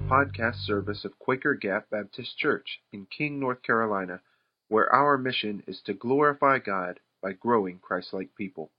podcast service of Quaker Gap Baptist Church in King, North Carolina, where our mission is to glorify God by growing Christ-like people.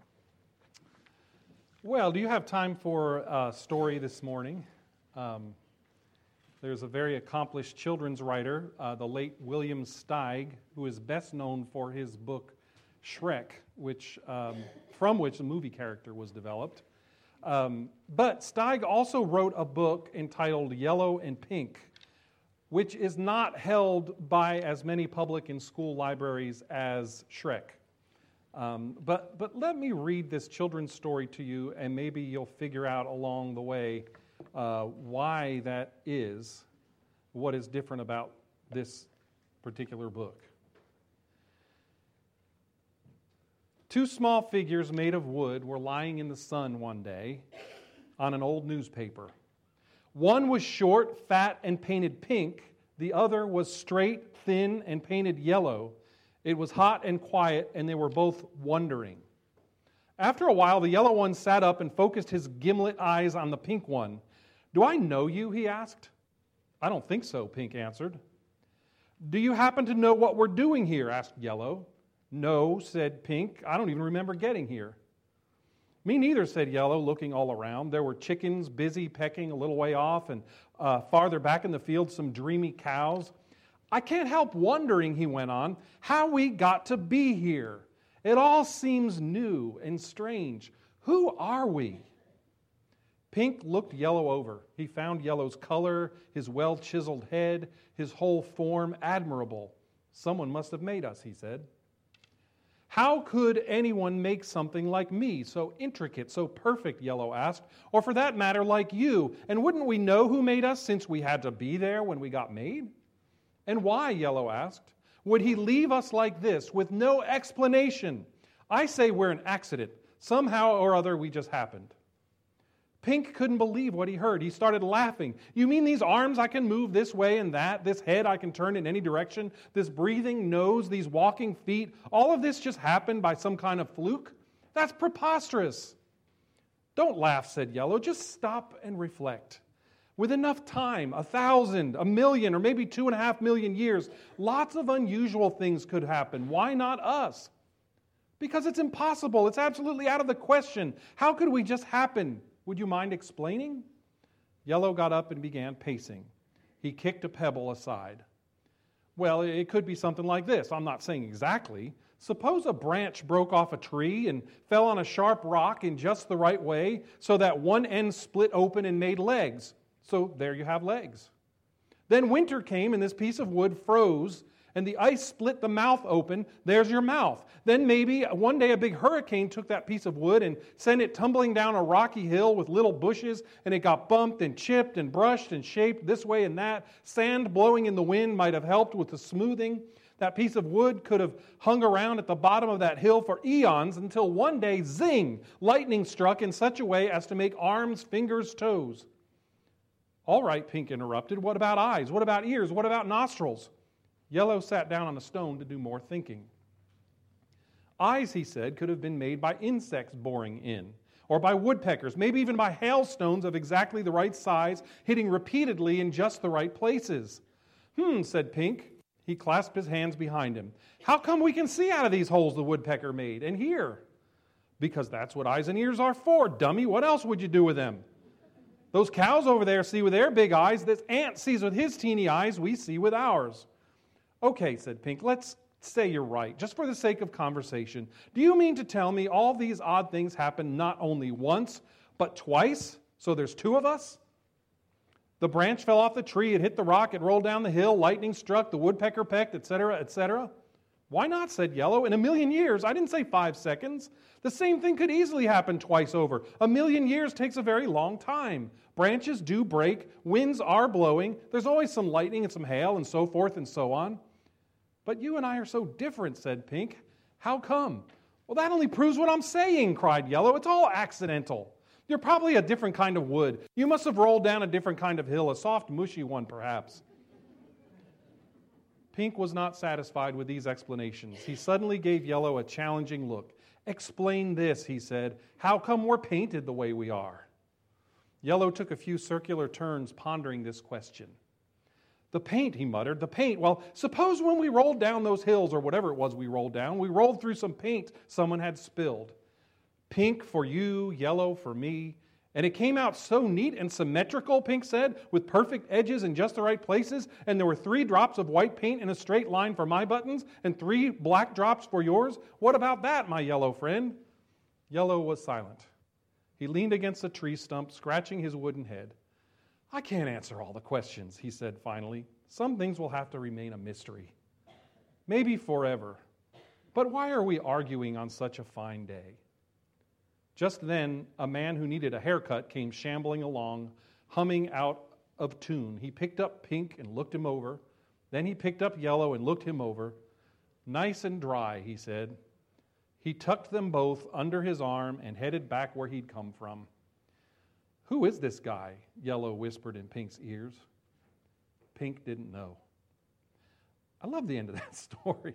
Well, do you have time for a story this morning? There's a very accomplished children's writer, the late William Steig, who is best known for his book Shrek, from which the movie character was developed. But Steig also wrote a book entitled Yellow and Pink, which is not held by as many public and school libraries as Shrek. But let me read this children's story to you, and maybe you'll figure out along the way why that is, what is different about this particular book. Two small figures made of wood were lying in the sun one day on an old newspaper. One was short, fat, and painted pink. The other was straight, thin, and painted yellow. It was hot and quiet, and they were both wondering. After a while, the yellow one sat up and focused his gimlet eyes on the pink one. "Do I know you?" he asked. "I don't think so," Pink answered. "Do you happen to know what we're doing here?" asked Yellow. "No," said Pink. "I don't even remember getting here." "Me neither," said Yellow, looking all around. There were chickens busy pecking a little way off, and farther back in the field, some dreamy cows. "I can't help wondering," he went on, "how we got to be here. It all seems new and strange. Who are we?" Pink looked Yellow over. He found Yellow's color, his well-chiseled head, his whole form admirable. "Someone must have made us," he said. "How could anyone make something like me, so intricate, so perfect?" Yellow asked. "Or for that matter, like you. And wouldn't we know who made us since we had to be there when we got made?" "And why?" Yellow asked. "Would he leave us like this with no explanation? I say we're an accident. Somehow or other we just happened." Pink couldn't believe what he heard. He started laughing. "You mean these arms I can move this way and that, this head I can turn in any direction, this breathing nose, these walking feet, all of this just happened by some kind of fluke? That's preposterous." "Don't laugh," said Yellow. "Just stop and reflect. With enough time, 1,000, 1,000,000, or maybe 2.5 million years, lots of unusual things could happen. Why not us?" "Because it's impossible. It's absolutely out of the question. How could we just happen? Would you mind explaining?" Yellow got up and began pacing. He kicked a pebble aside. "Well, it could be something like this. I'm not saying exactly. Suppose a branch broke off a tree and fell on a sharp rock in just the right way so that one end split open and made legs. So there you have legs. Then winter came and this piece of wood froze and the ice split the mouth open. There's your mouth. Then maybe one day a big hurricane took that piece of wood and sent it tumbling down a rocky hill with little bushes, and it got bumped and chipped and brushed and shaped this way and that. Sand blowing in the wind might have helped with the smoothing. That piece of wood could have hung around at the bottom of that hill for eons until one day, zing, lightning struck in such a way as to make arms, fingers, toes." "All right," Pink interrupted. "What about eyes? What about ears? What about nostrils?" Yellow sat down on a stone to do more thinking. "Eyes," he said, "could have been made by insects boring in, or by woodpeckers, maybe even by hailstones of exactly the right size, hitting repeatedly in just the right places." Said Pink. He clasped his hands behind him. "How come we can see out of these holes the woodpecker made and hear?" "Because that's what eyes and ears are for, dummy. What else would you do with them? Those cows over there see with their big eyes. This ant sees with his teeny eyes. We see with ours." "Okay," said Pink, "let's say you're right, just for the sake of conversation. Do you mean to tell me all these odd things happen not only once, but twice? So there's two of us? The branch fell off the tree, it hit the rock, it rolled down the hill, lightning struck, the woodpecker pecked, etc., etc.? "Why not?" said Yellow. "In 1,000,000 years. I didn't say 5 seconds. The same thing could easily happen twice over. 1,000,000 years takes a very long time. Branches do break, winds are blowing, there's always some lightning and some hail and so forth and so on." "But you and I are so different," said Pink. "How come?" "Well, that only proves what I'm saying," cried Yellow. "It's all accidental. You're probably a different kind of wood. You must have rolled down a different kind of hill, a soft, mushy one, perhaps." Pink was not satisfied with these explanations. He suddenly gave Yellow a challenging look. "Explain this," he said. "How come we're painted the way we are?" Yellow took a few circular turns pondering this question. The paint, he muttered, the paint. Well, suppose when we rolled down those hills, or whatever it was we rolled down, we rolled through some paint someone had spilled. Pink for you, yellow for me. And it came out so neat and symmetrical, Pink said, with perfect edges in just the right places. And there were 3 drops of white paint in a straight line for my buttons and 3 black drops for yours. What about that, my yellow friend? Yellow was silent. He leaned against a tree stump, scratching his wooden head. I can't answer all the questions, he said finally. Some things will have to remain a mystery. Maybe forever. But why are we arguing on such a fine day? Just then, a man who needed a haircut came shambling along, humming out of tune. He picked up Pink and looked him over. Then he picked up Yellow and looked him over. Nice and dry, he said. He tucked them both under his arm and headed back where he'd come from. Who is this guy? Yellow whispered in Pink's ears. Pink didn't know. I love the end of that story.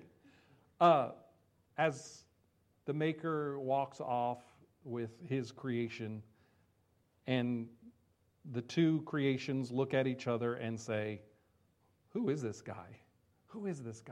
As the maker walks off with his creation, and the 2 creations look at each other and say, who is this guy? Who is this guy?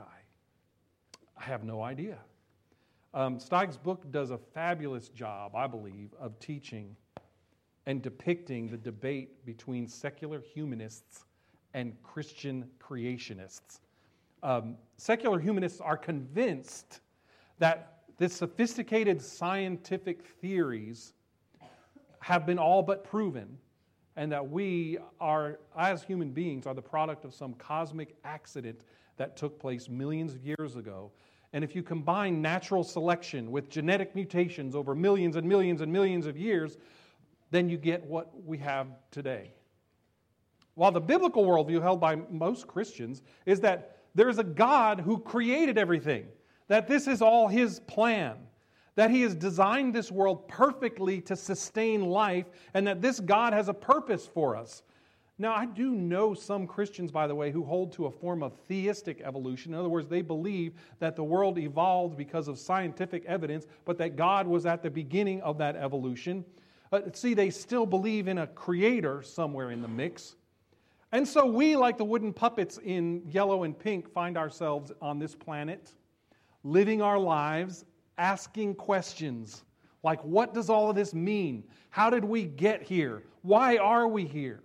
I have no idea. Steig's book does a fabulous job, I believe, of teaching and depicting the debate between secular humanists and Christian creationists. Secular humanists are convinced that the sophisticated scientific theories have been all but proven, and that we are, as human beings, are the product of some cosmic accident that took place millions of years ago. And if you combine natural selection with genetic mutations over millions and millions and millions of years, then you get what we have today. While the biblical worldview held by most Christians is that there is a God who created everything, that this is all His plan, that He has designed this world perfectly to sustain life, and that this God has a purpose for us. Now, I do know some Christians, by the way, who hold to a form of theistic evolution. In other words, they believe that the world evolved because of scientific evidence, but that God was at the beginning of that evolution. See, they still believe in a creator somewhere in the mix. And so we, like the wooden puppets in Yellow and Pink, find ourselves on this planet, living our lives, asking questions like, what does all of this mean? How did we get here? Why are we here?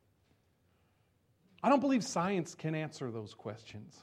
I don't believe science can answer those questions.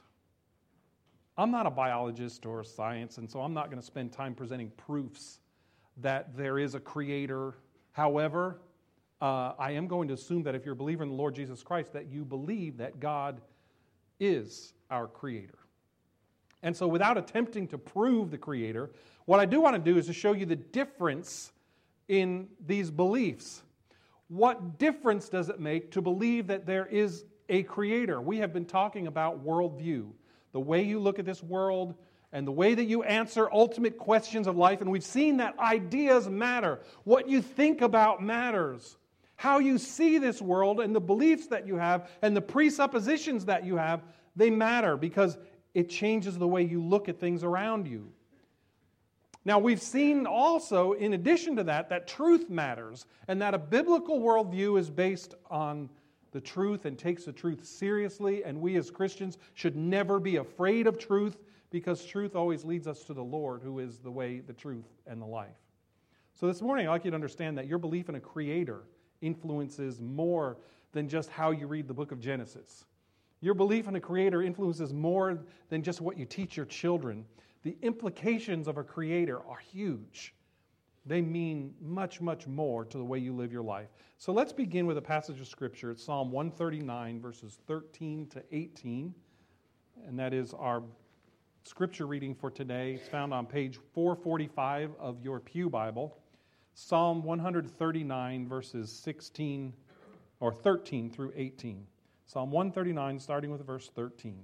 I'm not a biologist or a science, and so I'm not going to spend time presenting proofs that there is a creator. However, I am going to assume that if you're a believer in the Lord Jesus Christ, that you believe that God is our creator. And so without attempting to prove the creator, what I do want to do is to show you the difference in these beliefs. What difference does it make to believe that there is a creator? We have been talking about worldview, the way you look at this world and the way that you answer ultimate questions of life. And we've seen that ideas matter. What you think about matters. How you see this world and the beliefs that you have and the presuppositions that you have, they matter because it changes the way you look at things around you. Now, we've seen also, in addition to that, that truth matters and that a biblical worldview is based on the truth and takes the truth seriously, and we as Christians should never be afraid of truth because truth always leads us to the Lord, who is the way, the truth, and the life. So this morning, I'd like you to understand that your belief in a creator influences more than just how you read the book of Genesis. Your belief in a creator influences more than just what you teach your children. The implications of a creator are huge. They mean much, much more to the way you live your life. So let's begin with a passage of Scripture. It's Psalm 139, verses 13 to 18. And that is our Scripture reading for today. It's found on page 445 of your Pew Bible. Psalm 139, verses 13 through 18. Psalm 139, starting with verse 13.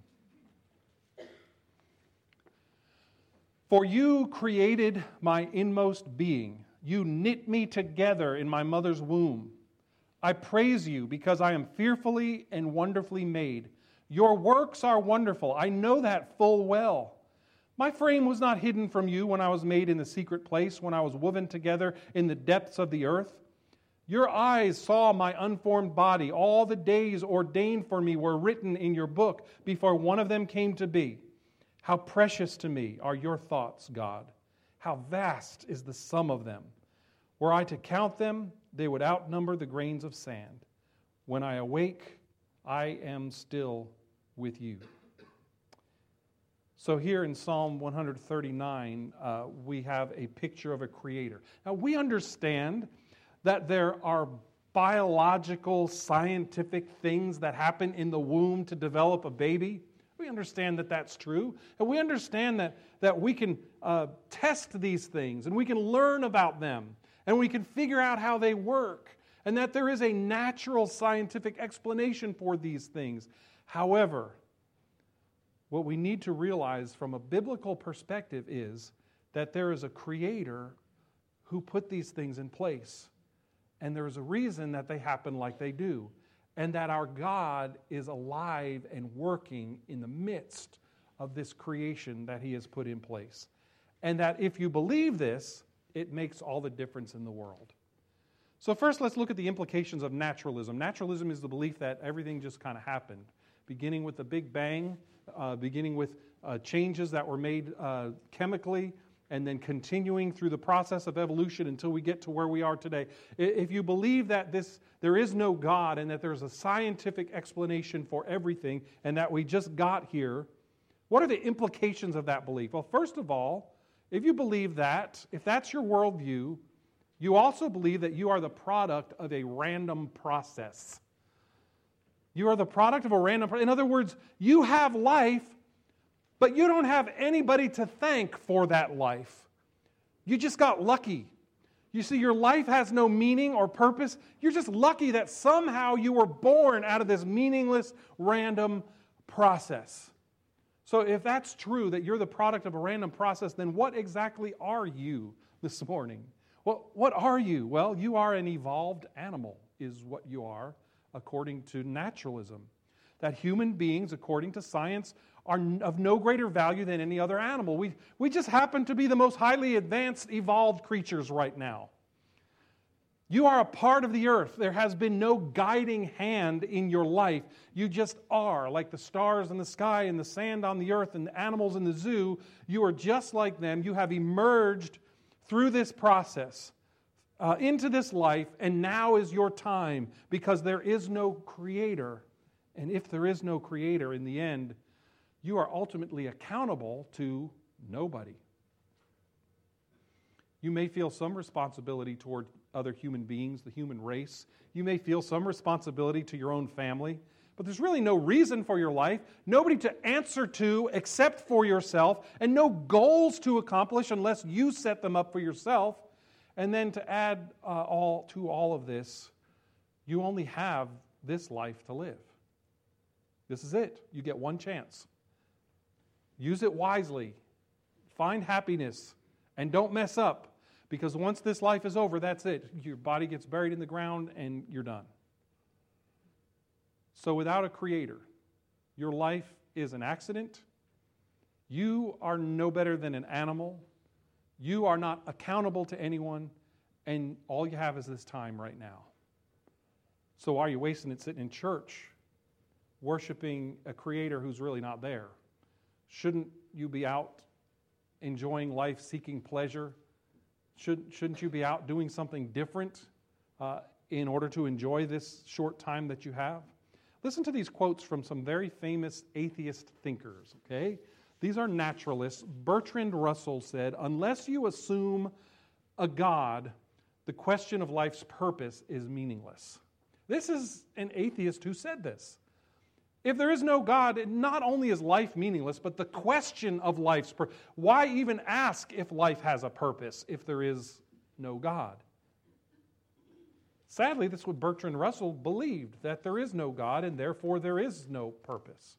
For you created my inmost being. You knit me together in my mother's womb. I praise you because I am fearfully and wonderfully made. Your works are wonderful. I know that full well. My frame was not hidden from you when I was made in the secret place, when I was woven together in the depths of the earth. Your eyes saw my unformed body. All the days ordained for me were written in your book before one of them came to be. How precious to me are your thoughts, God. How vast is the sum of them. Were I to count them, they would outnumber the grains of sand. When I awake, I am still with you. So here in Psalm 139, we have a picture of a creator. Now we understand that there are biological, scientific things that happen in the womb to develop a baby. We understand that that's true. And we understand that we can test these things and we can learn about them and we can figure out how they work and that there is a natural scientific explanation for these things. However, what we need to realize from a biblical perspective is that there is a creator who put these things in place. And there is a reason that they happen like they do. And that our God is alive and working in the midst of this creation that He has put in place. And that if you believe this, it makes all the difference in the world. So first, let's look at the implications of naturalism. Naturalism is the belief that everything just kind of happened, beginning with the Big Bang, beginning with changes that were made chemically, and then continuing through the process of evolution until we get to where we are today. If you believe that there is no God and that there's a scientific explanation for everything and that we just got here, what are the implications of that belief? Well, first of all, if you believe that, if that's your worldview, you also believe that you are the product of a random process. You are the product of a random process. In other words, you have life, but you don't have anybody to thank for that life. You just got lucky. You see, your life has no meaning or purpose. You're just lucky that somehow you were born out of this meaningless, random process. So if that's true, that you're the product of a random process, then what exactly are you this morning? What are you? Well, you are an evolved animal, is what you are, according to naturalism. That human beings, according to science, are of no greater value than any other animal. We just happen to be the most highly advanced, evolved creatures right now. You are a part of the earth. There has been no guiding hand in your life. You just are, like the stars in the sky and the sand on the earth and the animals in the zoo. You are just like them. You have emerged through this process into this life, and now is your time because there is no creator. And if there is no creator, in the end, you are ultimately accountable to nobody. You may feel some responsibility toward other human beings, the human race. You may feel some responsibility to your own family, but there's really no reason for your life, nobody to answer to except for yourself, and no goals to accomplish unless you set them up for yourself. And then to add all of this, you only have this life to live. This is it. You get one chance. Use it wisely. Find happiness. And don't mess up. Because once this life is over, that's it. Your body gets buried in the ground and you're done. So without a creator, your life is an accident. You are no better than an animal. You are not accountable to anyone. And all you have is this time right now. So why are you wasting it sitting in church, worshiping a creator who's really not there? Shouldn't you be out enjoying life, seeking pleasure? Shouldn't you be out doing something different in order to enjoy this short time that you have? Listen to these quotes from some very famous atheist thinkers, okay? These are naturalists. Bertrand Russell said, "Unless you assume a God, the question of life's purpose is meaningless." This is an atheist who said this. If there is no God, not only is life meaningless, but the question of life's purpose. Why even ask if life has a purpose if there is no God? Sadly, that's what Bertrand Russell believed, that there is no God and therefore there is no purpose.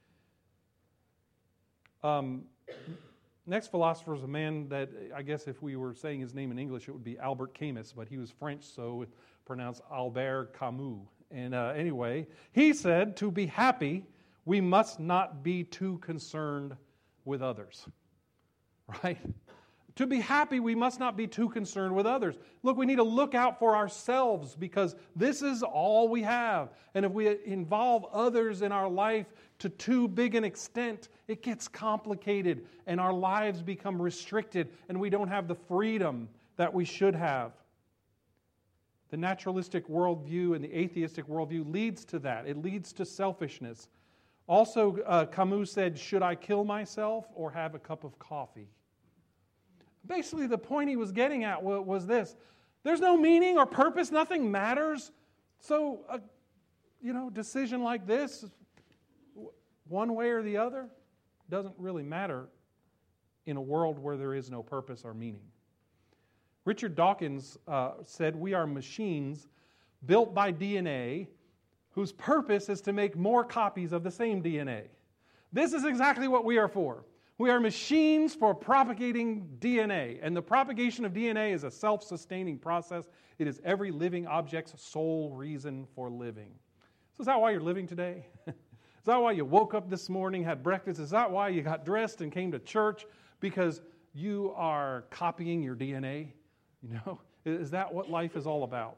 Next philosopher is a man that, I guess if we were saying his name in English, it would be Albert Camus, but he was French, so it's pronounced Albert Camus. And anyway, he said, to be happy, we must not be too concerned with others. Right? To be happy, we must not be too concerned with others. Look, we need to look out for ourselves because this is all we have. And if we involve others in our life to too big an extent, it gets complicated and our lives become restricted and we don't have the freedom that we should have. The naturalistic worldview and the atheistic worldview leads to that. It leads to selfishness. Also, Camus said, should I kill myself or have a cup of coffee? Basically, the point he was getting at was this. There's no meaning or purpose. Nothing matters. So, decision like this, one way or the other, doesn't really matter in a world where there is no purpose or meaning. Richard Dawkins said, we are machines built by DNA whose purpose is to make more copies of the same DNA. This is exactly what we are for. We are machines for propagating DNA, and the propagation of DNA is a self-sustaining process. It is every living object's sole reason for living. So is that why you're living today? Is that why you woke up this morning, had breakfast? Is that why you got dressed and came to church? Because you are copying your DNA? Is that what life is all about?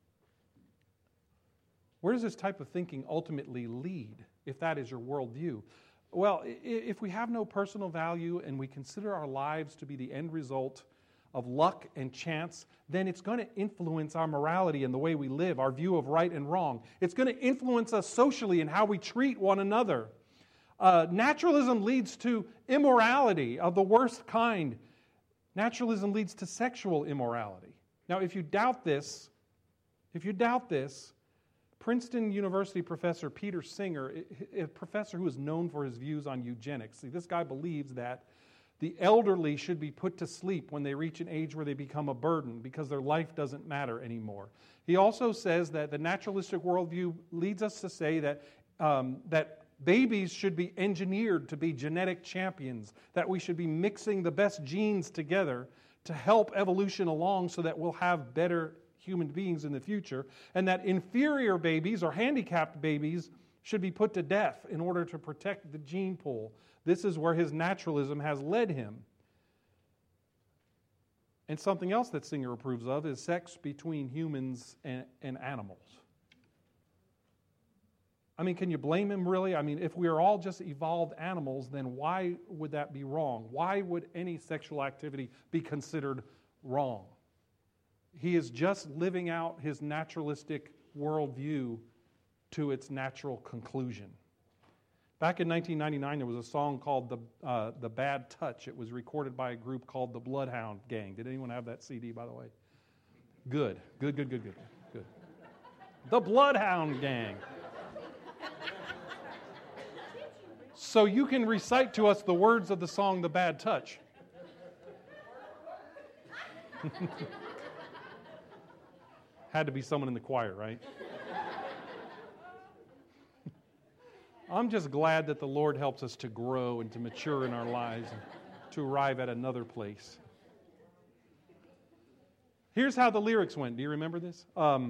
Where does this type of thinking ultimately lead, if that is your worldview? Well, if we have no personal value and we consider our lives to be the end result of luck and chance, then it's going to influence our morality and the way we live, our view of right and wrong. It's going to influence us socially and how we treat one another. Naturalism leads to immorality of the worst kind. Naturalism leads to sexual immorality. Now, if you doubt this, Princeton University professor Peter Singer, a professor who is known for his views on eugenics. See, this guy believes that the elderly should be put to sleep when they reach an age where they become a burden because their life doesn't matter anymore. He also says that the naturalistic worldview leads us to say that babies should be engineered to be genetic champions, that we should be mixing the best genes together to help evolution along so that we'll have better human beings in the future, and that inferior babies or handicapped babies should be put to death in order to protect the gene pool. This is where his naturalism has led him. And something else that Singer approves of is sex between humans and animals. I mean, can you blame him really? I mean, if we are all just evolved animals, then why would that be wrong? Why would any sexual activity be considered wrong? He is just living out his naturalistic worldview to its natural conclusion. Back in 1999, there was a song called The Bad Touch. It was recorded by a group called the Bloodhound Gang. Did anyone have that CD, by the way? Good. The Bloodhound Gang. So you can recite to us the words of the song The Bad Touch. Had to be someone in the choir, right? I'm just glad that the Lord helps us to grow and to mature in our lives and to arrive at another place. Here's how the lyrics went. Do you remember this?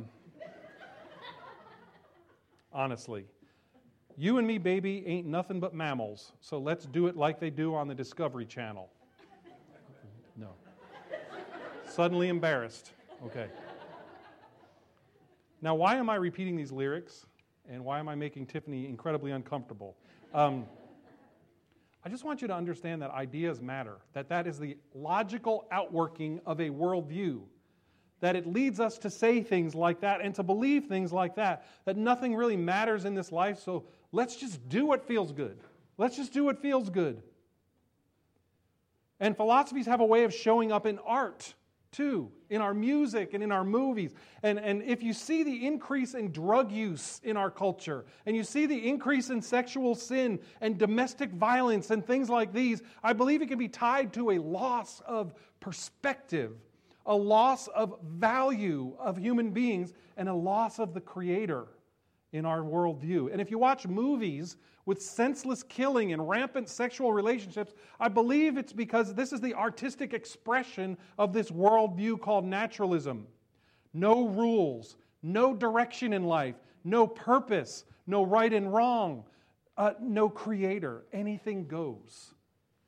Honestly. You and me, baby, ain't nothing but mammals, so let's do it like they do on the Discovery Channel. No. Suddenly embarrassed. Okay. Now, why am I repeating these lyrics, and why am I making Tiffany incredibly uncomfortable? I just want you to understand that ideas matter, that is the logical outworking of a worldview, that it leads us to say things like that and to believe things like that nothing really matters in this life, so let's just do what feels good. Let's just do what feels good. And philosophies have a way of showing up in art, too, in our music and in our movies. And if you see the increase in drug use in our culture, and you see the increase in sexual sin and domestic violence and things like these, I believe it can be tied to a loss of perspective, a loss of value of human beings, and a loss of the Creator in our worldview. And if you watch movies with senseless killing and rampant sexual relationships, I believe it's because this is the artistic expression of this worldview called naturalism. No rules, no direction in life, no purpose, no right and wrong, no Creator. Anything goes.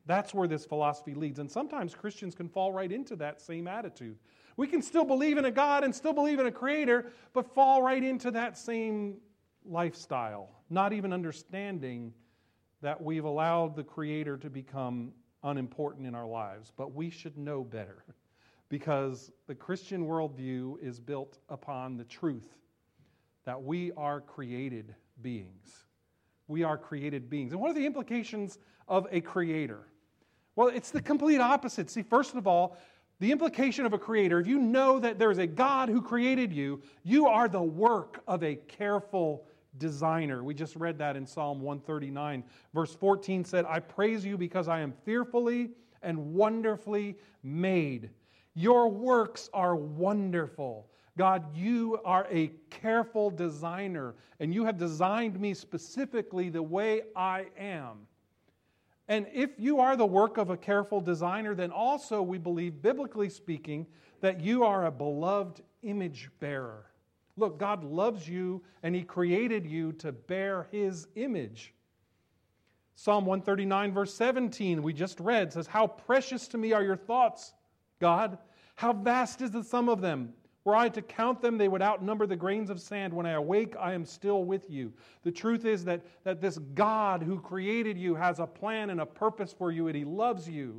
That's where this philosophy leads. And sometimes Christians can fall right into that same attitude. We can still believe in a God and still believe in a Creator, but fall right into that same lifestyle, not even understanding that we've allowed the Creator to become unimportant in our lives. But we should know better, because the Christian worldview is built upon the truth that we are created beings. We are created beings. And what are the implications of a creator? Well, it's the complete opposite. See, first of all, the implication of a creator, if you know that there is a God who created you, you are the work of a careful designer. We just read that in Psalm 139. Verse 14 said, I praise you because I am fearfully and wonderfully made. Your works are wonderful. God, you are a careful designer, and you have designed me specifically the way I am. And if you are the work of a careful designer, then also we believe, biblically speaking, that you are a beloved image bearer. Look, God loves you, and He created you to bear His image. Psalm 139, verse 17, we just read, says, how precious to me are your thoughts, God. How vast is the sum of them. Were I to count them, they would outnumber the grains of sand. When I awake, I am still with you. The truth is that this God who created you has a plan and a purpose for you, and He loves you.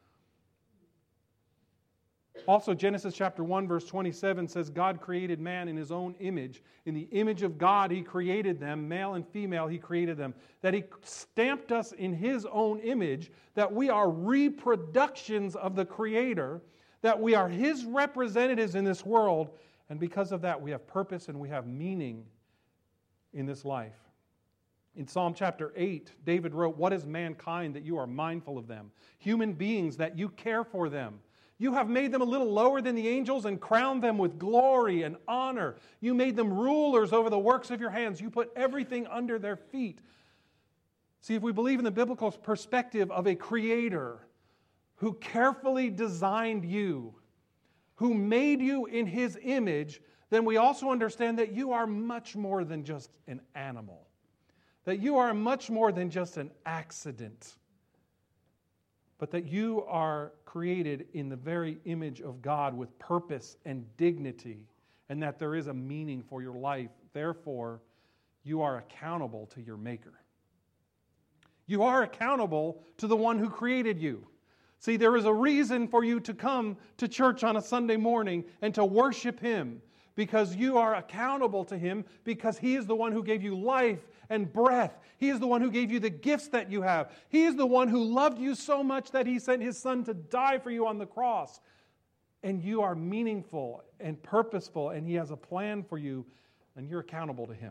Also, Genesis chapter 1, verse 27 says, God created man in His own image. In the image of God, He created them. Male and female, He created them. That He stamped us in His own image, that we are reproductions of the Creator, that we are His representatives in this world, and because of that we have purpose and we have meaning in this life. In Psalm chapter 8, David wrote, what is mankind that you are mindful of them? Human beings that you care for them. You have made them a little lower than the angels and crowned them with glory and honor. You made them rulers over the works of your hands. You put everything under their feet. See, if we believe in the biblical perspective of a creator who carefully designed you, who made you in His image, then we also understand that you are much more than just an animal. That you are much more than just an accident. But that you are created in the very image of God with purpose and dignity, and that there is a meaning for your life. Therefore, you are accountable to your Maker. You are accountable to the one who created you. See, there is a reason for you to come to church on a Sunday morning and to worship Him, because you are accountable to Him, because He is the one who gave you life and breath. He is the one who gave you the gifts that you have. He is the one who loved you so much that He sent His Son to die for you on the cross. And you are meaningful and purposeful, and He has a plan for you, and you're accountable to Him.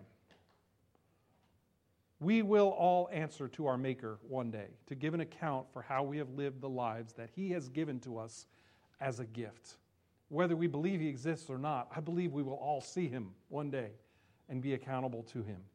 We will all answer to our Maker one day to give an account for how we have lived the lives that He has given to us as a gift. Whether we believe He exists or not, I believe we will all see Him one day and be accountable to Him.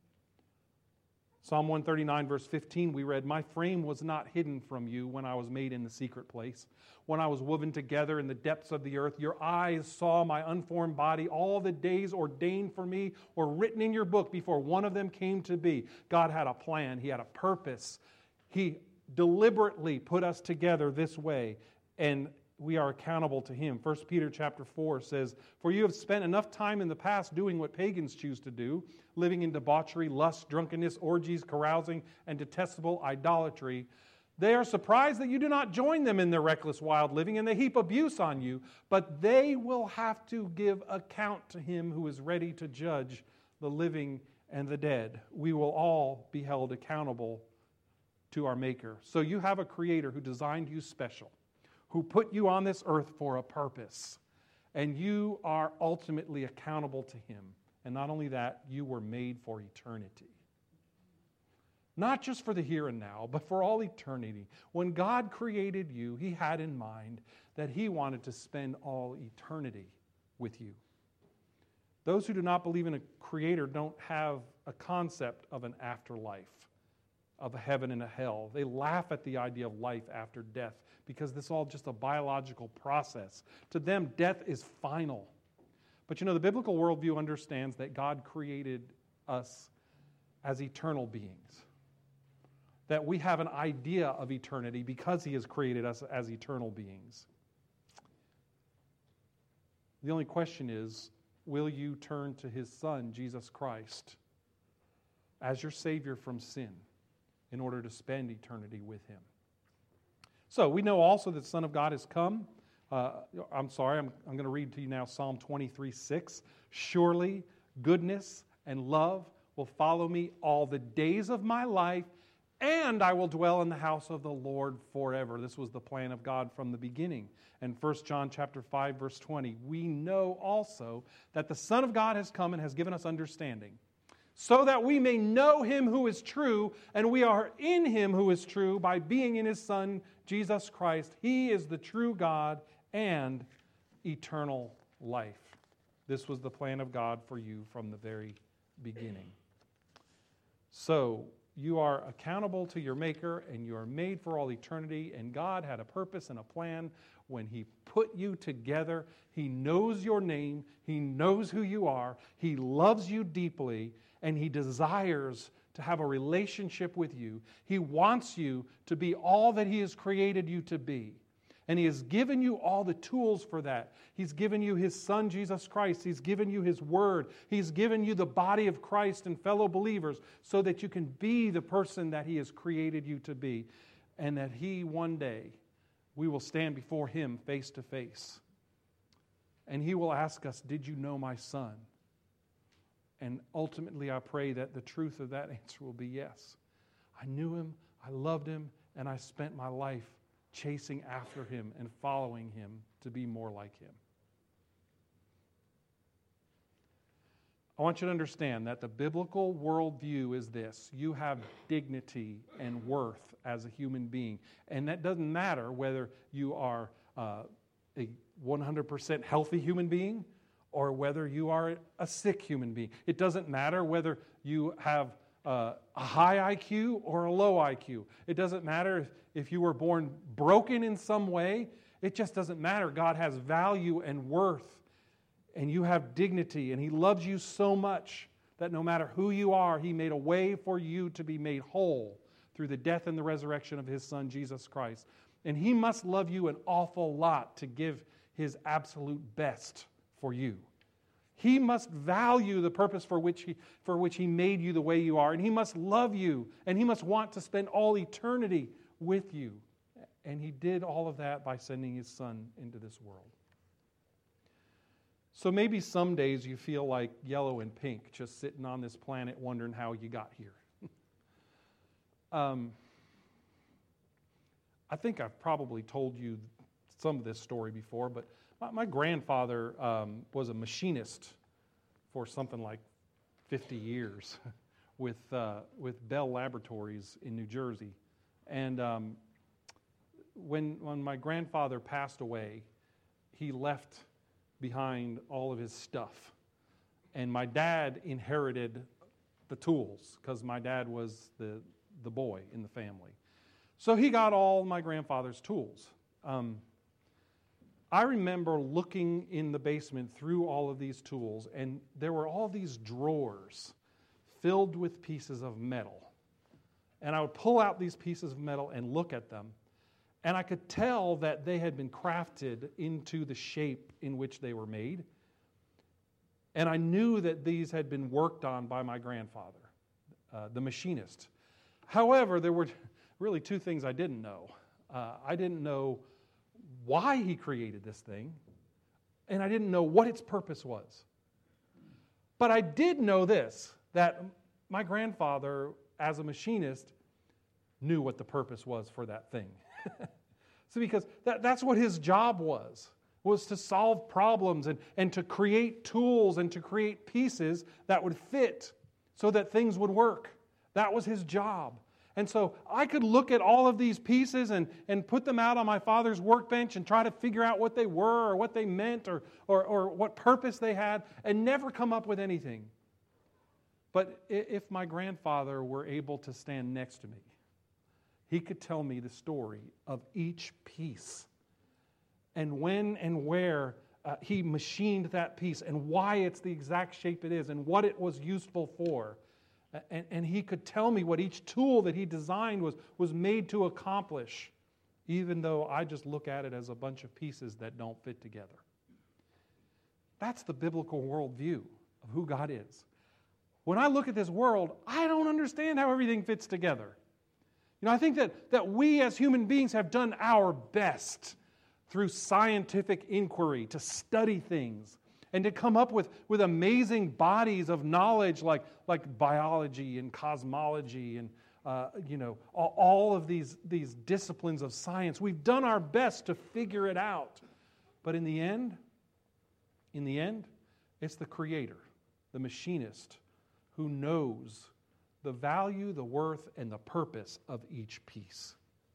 Psalm 139, verse 15, we read, my frame was not hidden from you when I was made in the secret place. When I was woven together in the depths of the earth, your eyes saw my unformed body. All the days ordained for me were written in your book before one of them came to be. God had a plan. He had a purpose. He deliberately put us together this way, and we are accountable to Him. 1 Peter chapter 4 says, for you have spent enough time in the past doing what pagans choose to do, living in debauchery, lust, drunkenness, orgies, carousing, and detestable idolatry. They are surprised that you do not join them in their reckless, wild living, and they heap abuse on you, but they will have to give account to Him who is ready to judge the living and the dead. We will all be held accountable to our Maker. So you have a Creator who designed you special, who put you on this earth for a purpose, and you are ultimately accountable to Him. And not only that, you were made for eternity. Not just for the here and now, but for all eternity. When God created you, He had in mind that He wanted to spend all eternity with you. Those who do not believe in a Creator don't have a concept of an afterlife, of a heaven and a hell. They laugh at the idea of life after death because this is all just a biological process. To them, death is final. But you know, the biblical worldview understands that God created us as eternal beings. that we have an idea of eternity because He has created us as eternal beings. The only question is, will you turn to His Son, Jesus Christ, as your Savior from sin in order to spend eternity with Him? So we know also that the Son of God has come. I'm going to read to you now Psalm 23:6. Surely goodness and love will follow me all the days of my life, and I will dwell in the house of the Lord forever. This was the plan of God from the beginning. And 1 John chapter 5, verse 20, we know also that the Son of God has come and has given us understanding, so that we may know Him who is true, and we are in Him who is true by being in His Son, Jesus Christ. He is the true God and eternal life. This was the plan of God for you from the very beginning. So, you are accountable to your Maker, and you are made for all eternity, and God had a purpose and a plan when He put you together. He knows your name. He knows who you are. He loves you deeply, and He desires to have a relationship with you. He wants you to be all that He has created you to be. And He has given you all the tools for that. He's given you His Son, Jesus Christ. He's given you His Word. He's given you the body of Christ and fellow believers so that you can be the person that He has created you to be. And that He, one day, we will stand before Him face to face. And He will ask us, did you know my Son? And ultimately, I pray that the truth of that answer will be yes. I knew Him, I loved Him, and I spent my life chasing after Him and following Him to be more like Him. I want you to understand that the biblical worldview is this: you have dignity and worth as a human being. And that doesn't matter whether you are a 100% healthy human being or whether you are a sick human being. It doesn't matter whether you have a high IQ or a low IQ. It doesn't matter if you were born broken in some way. It just doesn't matter. God has value and worth, and you have dignity, and He loves you so much that no matter who you are, He made a way for you to be made whole through the death and the resurrection of His Son, Jesus Christ. And He must love you an awful lot to give His absolute best for you. He must value the purpose for which he made you the way you are. And He must love you. And He must want to spend all eternity with you. And He did all of that by sending His Son into this world. So maybe some days you feel like Yellow and Pink, just sitting on this planet wondering how you got here. I think I've probably told you some of this story before, but my grandfather was a machinist for something like 50 years with Bell Laboratories in New Jersey. And when my grandfather passed away, he left behind all of his stuff. And my dad inherited the tools because my dad was the boy in the family. So he got all my grandfather's tools. I remember looking in the basement through all of these tools, and there were all these drawers filled with pieces of metal. And I would pull out these pieces of metal and look at them, and I could tell that they had been crafted into the shape in which they were made. And I knew that these had been worked on by my grandfather, the machinist. However, there were really two things I didn't know. I didn't know why he created this thing, and I didn't know what its purpose was. But I did know this, that my grandfather, as a machinist, knew what the purpose was for that thing. So because that's what his job was to solve problems and to create tools and to create pieces that would fit so that things would work. That was his job. And so I could look at all of these pieces and put them out on my father's workbench and try to figure out what they were or what they meant or what purpose they had and never come up with anything. But if my grandfather were able to stand next to me, he could tell me the story of each piece and when and where he machined that piece and why it's the exact shape it is and what it was useful for. And He could tell me what each tool that He designed was made to accomplish, even though I just look at it as a bunch of pieces that don't fit together. That's the biblical worldview of who God is. When I look at this world, I don't understand how everything fits together. I think that we as human beings have done our best through scientific inquiry to study things and to come up with amazing bodies of knowledge like biology and cosmology and all of these disciplines of science. We've done our best to figure it out. But in the end, it's the Creator, the machinist, who knows the value, the worth, and the purpose of each piece.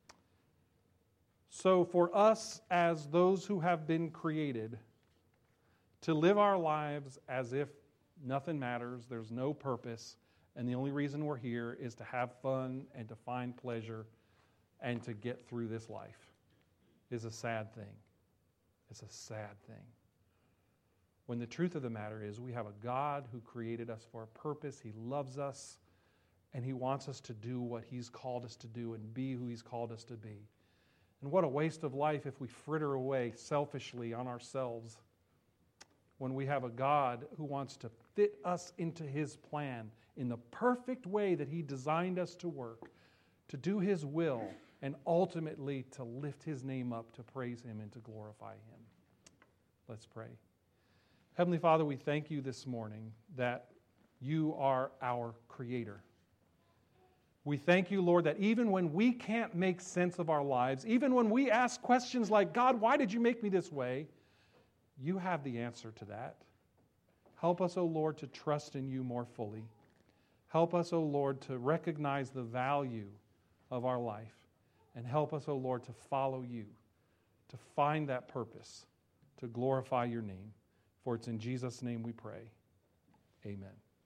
So for us as those who have been created, to live our lives as if nothing matters, there's no purpose, and the only reason we're here is to have fun and to find pleasure and to get through this life is a sad thing. It's a sad thing. When the truth of the matter is we have a God who created us for a purpose. He loves us, and He wants us to do what He's called us to do and be who He's called us to be. And what a waste of life if we fritter away selfishly on ourselves when we have a God who wants to fit us into His plan in the perfect way that He designed us to work, to do His will, and ultimately to lift His name up, to praise Him and to glorify Him. Let's pray. Heavenly Father, we thank You this morning that You are our Creator. We thank You, Lord, that even when we can't make sense of our lives, even when we ask questions like, God, why did You make me this way? You have the answer to that. Help us, O Lord, to trust in You more fully. Help us, O Lord, to recognize the value of our life. And help us, O Lord, to follow You, to find that purpose, to glorify Your name. For it's in Jesus' name we pray. Amen.